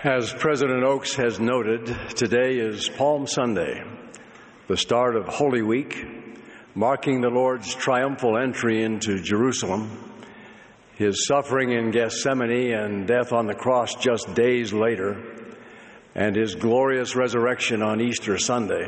As President Oaks has noted, today is Palm Sunday, the start of Holy Week, marking the Lord's triumphal entry into Jerusalem, his suffering in Gethsemane and death on the cross just days later, and his glorious resurrection on Easter Sunday.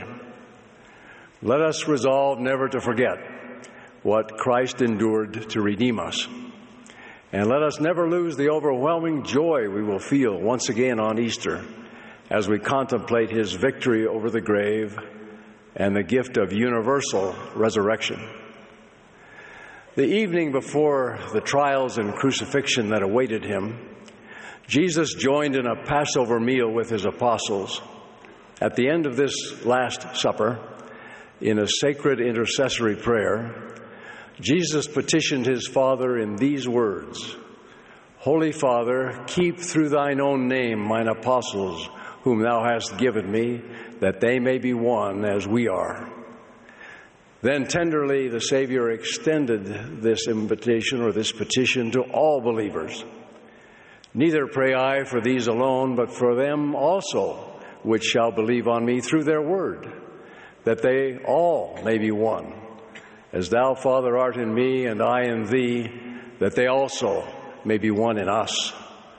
Let us resolve never to forget what Christ endured to redeem us. And let us never lose the overwhelming joy we will feel once again on Easter as we contemplate his victory over the grave and the gift of universal resurrection. The evening before the trials and crucifixion that awaited him, Jesus joined in a Passover meal with his apostles. At the end of this Last Supper, in a sacred intercessory prayer, Jesus petitioned his Father in these words, "Holy Father, keep through thine own name mine apostles, whom thou hast given me, that they may be one as we are." Then tenderly the Savior extended this invitation or this petition to all believers. "Neither pray I for these alone, but for them also which shall believe on me through their word, that they all may be one. As thou, Father, art in me, and I in thee, that they also may be one in us."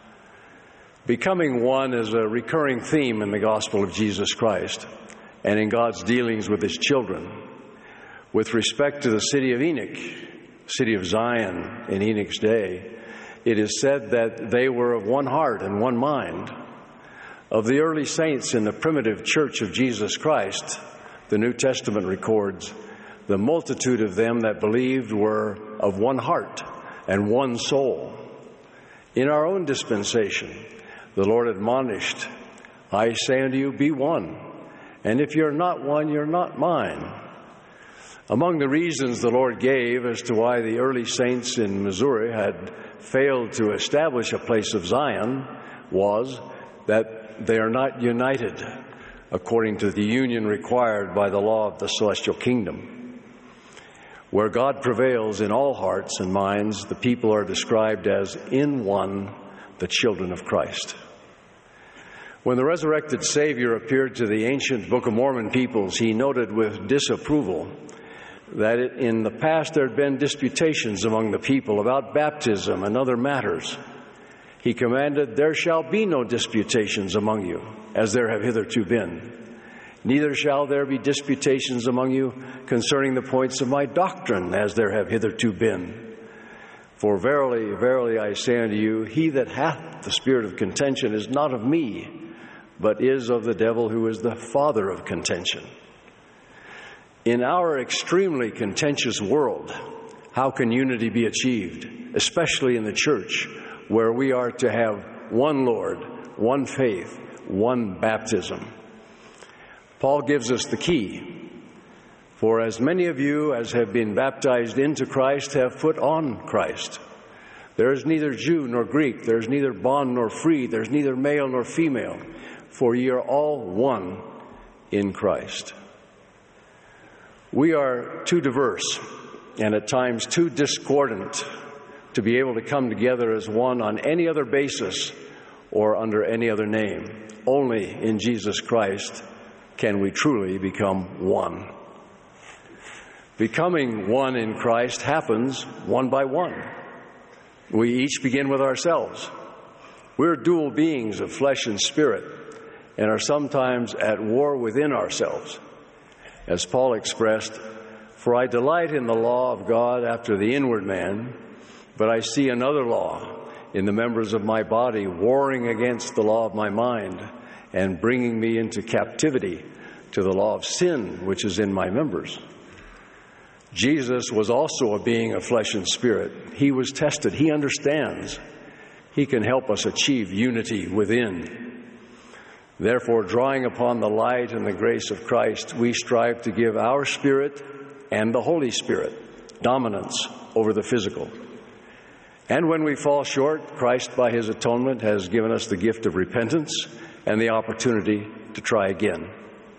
Becoming one is a recurring theme in the gospel of Jesus Christ and in God's dealings with his children. With respect to the city of Enoch, city of Zion in Enoch's day, it is said that they were of one heart and one mind. Of the early saints in the primitive church of Jesus Christ, the New Testament records, "The multitude of them that believed were of one heart and one soul." In our own dispensation, the Lord admonished, "I say unto you, be one, and if you're not one, you're not mine." Among the reasons the Lord gave as to why the early saints in Missouri had failed to establish a place of Zion was that they are not united according to the union required by the law of the celestial kingdom. Where God prevails in all hearts and minds, the people are described as in one, the children of Christ. When the resurrected Savior appeared to the ancient Book of Mormon peoples, he noted with disapproval that in the past there had been disputations among the people about baptism and other matters. He commanded, "There shall be no disputations among you, as there have hitherto been. Neither shall there be disputations among you concerning the points of my doctrine, as there have hitherto been. For verily, verily, I say unto you, he that hath the spirit of contention is not of me, but is of the devil, who is the father of contention." In our extremely contentious world, how can unity be achieved, especially in the church, where we are to have one Lord, one faith, one baptism? Paul gives us the key. "For as many of you as have been baptized into Christ have put on Christ. There is neither Jew nor Greek, there is neither bond nor free, there is neither male nor female, for ye are all one in Christ." We are too diverse and at times too discordant to be able to come together as one on any other basis or under any other name. Only in Jesus Christ can we truly become one. Becoming one in Christ happens one by one. We each begin with ourselves. We're dual beings of flesh and spirit and are sometimes at war within ourselves. As Paul expressed, "For I delight in the law of God after the inward man, but I see another law in the members of my body, warring against the law of my mind and bringing me into captivity to the law of sin which is in my members." Jesus was also a being of flesh and spirit. He was tested. He understands. He can help us achieve unity within. Therefore, drawing upon the light and the grace of Christ, we strive to give our spirit and the Holy Spirit dominance over the physical. And when we fall short, Christ, by his atonement, has given us the gift of repentance and the opportunity to try again.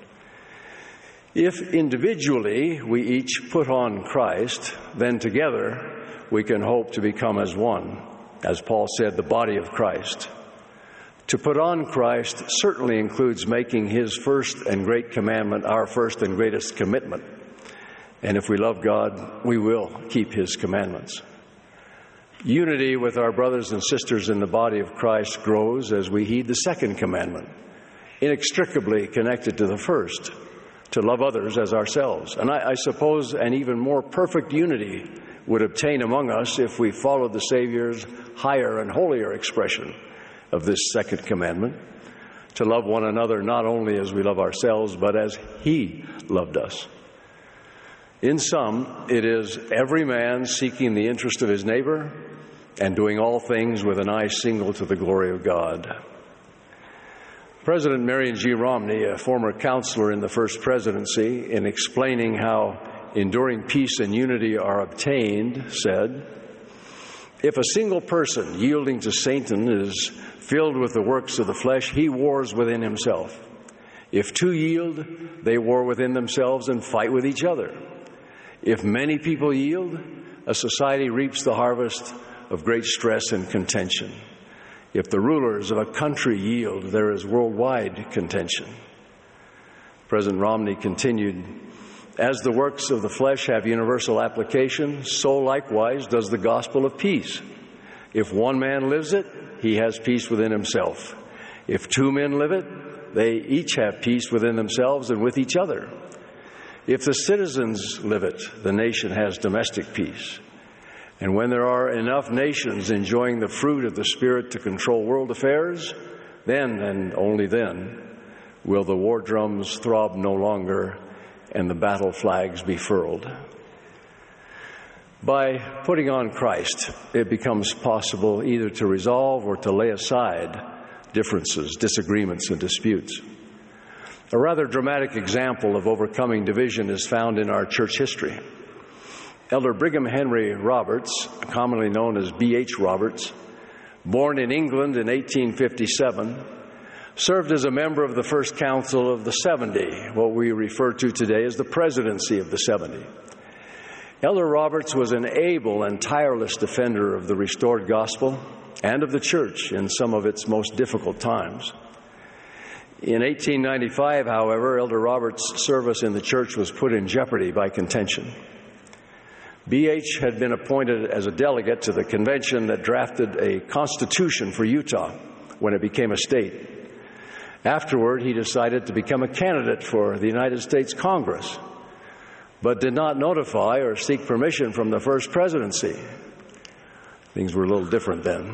If individually we each put on Christ, then together we can hope to become as one, as Paul said, the body of Christ. To put on Christ certainly includes making His first and great commandment our first and greatest commitment. And if we love God, we will keep His commandments. Unity with our brothers and sisters in the body of Christ grows as we heed the second commandment, inextricably connected to the first, to love others as ourselves. And I suppose an even more perfect unity would obtain among us if we followed the Savior's higher and holier expression of this second commandment, to love one another not only as we love ourselves, but as He loved us. In sum, it is every man seeking the interest of his neighbor and doing all things with an eye single to the glory of God. President Marion G. Romney, a former counselor in the First Presidency, in explaining how enduring peace and unity are obtained, said, "If a single person yielding to Satan is filled with the works of the flesh, he wars within himself. If two yield, they war within themselves and fight with each other. If many people yield, a society reaps the harvest of great stress and contention. If the rulers of a country yield, there is worldwide contention." President Romney continued, "As the works of the flesh have universal application, so likewise does the gospel of peace. If one man lives it, he has peace within himself. If two men live it, they each have peace within themselves and with each other. If the citizens live it, the nation has domestic peace. And when there are enough nations enjoying the fruit of the Spirit to control world affairs, then and only then will the war drums throb no longer and the battle flags be furled." By putting on Christ, it becomes possible either to resolve or to lay aside differences, disagreements, and disputes. A rather dramatic example of overcoming division is found in our church history. Elder Brigham Henry Roberts, commonly known as B.H. Roberts, born in England in 1857, served as a member of the First Council of the 70, what we refer to today as the Presidency of the 70. Elder Roberts was an able and tireless defender of the restored gospel and of the church in some of its most difficult times. In 1895, however, Elder Roberts' service in the church was put in jeopardy by contention. B.H. had been appointed as a delegate to the convention that drafted a constitution for Utah when it became a state. Afterward, he decided to become a candidate for the United States Congress, but did not notify or seek permission from the First Presidency. Things were a little different then.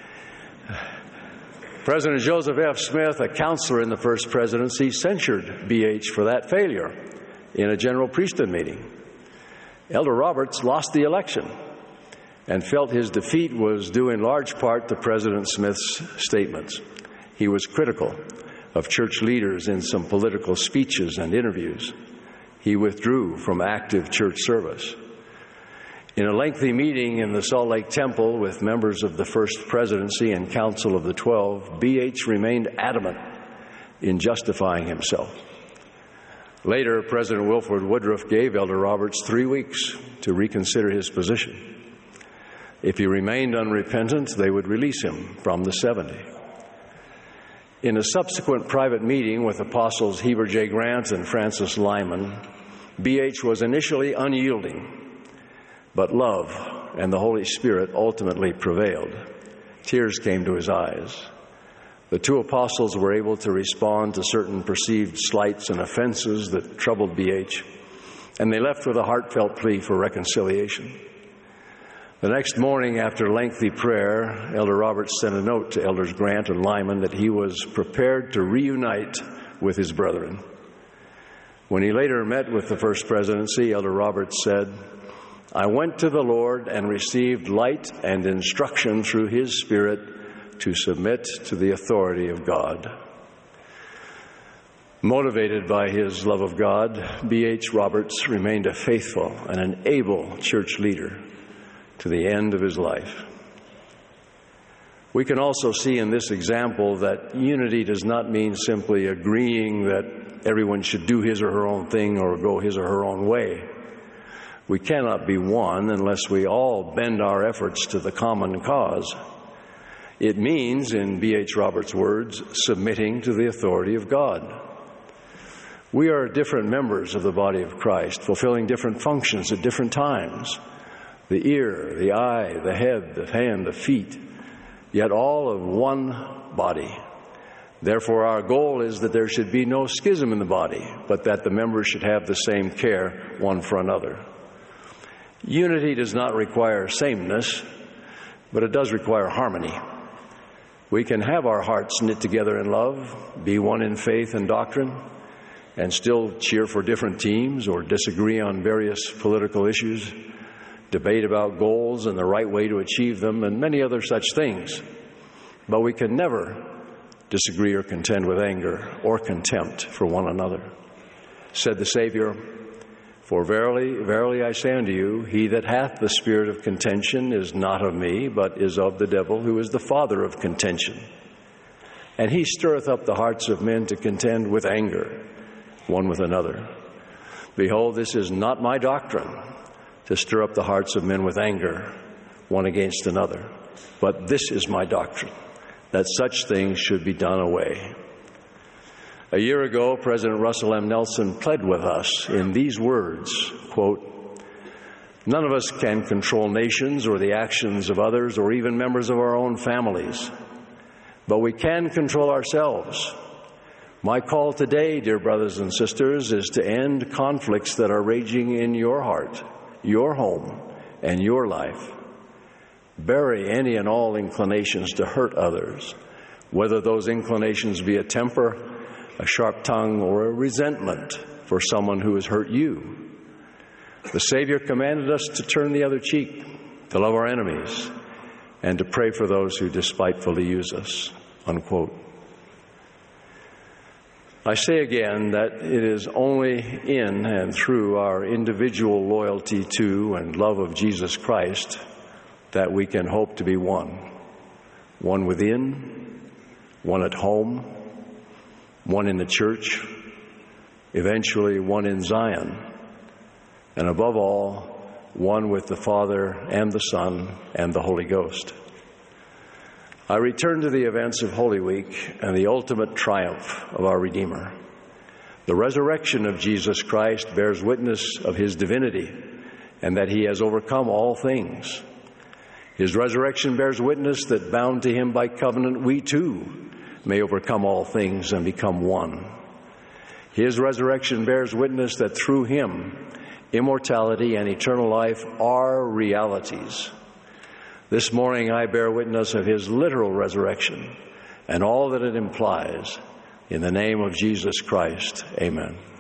President Joseph F. Smith, a counselor in the First Presidency, censured B.H. for that failure in a general priesthood meeting. Elder Roberts lost the election and felt his defeat was due in large part to President Smith's statements. He was critical of church leaders in some political speeches and interviews. He withdrew from active church service. In a lengthy meeting in the Salt Lake Temple with members of the First Presidency and Council of the 12, B.H. remained adamant in justifying himself. Later, President Wilford Woodruff gave Elder Roberts 3 weeks to reconsider his position. If he remained unrepentant, they would release him from the 70. In a subsequent private meeting with Apostles Heber J. Grant and Francis Lyman, B.H. was initially unyielding, but love and the Holy Spirit ultimately prevailed. Tears came to his eyes. The two apostles were able to respond to certain perceived slights and offenses that troubled B.H., and they left with a heartfelt plea for reconciliation. The next morning, after lengthy prayer, Elder Roberts sent a note to Elders Grant and Lyman that he was prepared to reunite with his brethren. When he later met with the First Presidency, Elder Roberts said, "I went to the Lord and received light and instruction through His Spirit to submit to the authority of God." Motivated by his love of God, B.H. Roberts remained a faithful and an able church leader to the end of his life. We can also see in this example that unity does not mean simply agreeing that everyone should do his or her own thing or go his or her own way. We cannot be one unless we all bend our efforts to the common cause. It means, in B.H. Roberts' words, submitting to the authority of God. We are different members of the body of Christ, fulfilling different functions at different times. The ear, the eye, the head, the hand, the feet, yet all of one body. Therefore, our goal is that there should be no schism in the body, but that the members should have the same care one for another. Unity does not require sameness, but it does require harmony. We can have our hearts knit together in love, be one in faith and doctrine, and still cheer for different teams or disagree on various political issues, debate about goals and the right way to achieve them, and many other such things. But we can never disagree or contend with anger or contempt for one another. Said the Savior, "For verily, verily I say unto you, he that hath the spirit of contention is not of me, but is of the devil, who is the father of contention. And he stirreth up the hearts of men to contend with anger, one with another. Behold, this is not my doctrine, to stir up the hearts of men with anger, one against another. But this is my doctrine, that such things should be done away." A year ago, President Russell M. Nelson pled with us in these words, quote, "None of us can control nations or the actions of others or even members of our own families, but we can control ourselves. My call today, dear brothers and sisters, is to end conflicts that are raging in your heart, your home, and your life. Bury any and all inclinations to hurt others, whether those inclinations be a temper, a sharp tongue, or a resentment for someone who has hurt you. The Savior commanded us to turn the other cheek, to love our enemies, and to pray for those who despitefully use us." Unquote. I say again that it is only in and through our individual loyalty to and love of Jesus Christ that we can hope to be one. One within, one at home, one in the church, eventually one in Zion, and above all, one with the Father and the Son and the Holy Ghost. I return to the events of Holy Week and the ultimate triumph of our Redeemer. The resurrection of Jesus Christ bears witness of his divinity and that he has overcome all things. His resurrection bears witness that bound to him by covenant, we too may overcome all things and become one. His resurrection bears witness that through him, immortality and eternal life are realities. This morning I bear witness of his literal resurrection and all that it implies. In the name of Jesus Christ, amen.